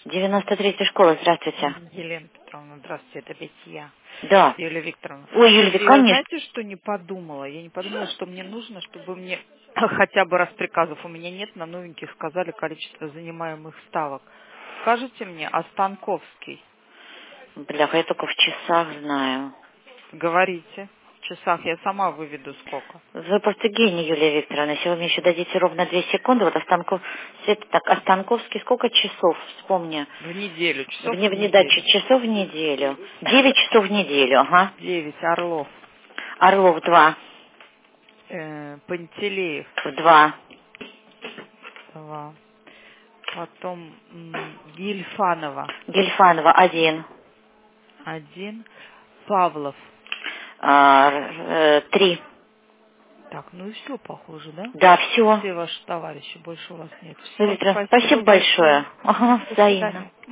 93-я школа, здравствуйте. Елена Петровна, здравствуйте, это ведь я, Да. Юлия Викторовна. Ой, Юлия Слушайте, я Викторовна, знаете, что не подумала? Я не подумала, что мне нужно, чтобы мне хотя бы раз приказов у меня нет, на новеньких сказали количество занимаемых ставок. Скажите мне, а Станковский, бляха, я только в часах знаю. говорите, в часах я сама выведу сколько. Вы просто гений, Юлия Викторовна. Если вы мне еще дадите ровно 2 секунды, вот Света, так, а Станковский сколько часов, вспомни. В неделю, В часов в недаче неделю. часов в неделю. 9 часов в неделю, ага. 9, Орлов, Орлов 2. Пантелеев, В 2. 2. Потом Гильфанова, Гельфанова 1. 1. Павлов. 3. Так, ну и все, похоже, да? Да, все. Все ваши товарищи, больше у вас нет. Юлия Все, Викторовна, спасибо спасибо большое. большое. Ага, До взаимно. свидания.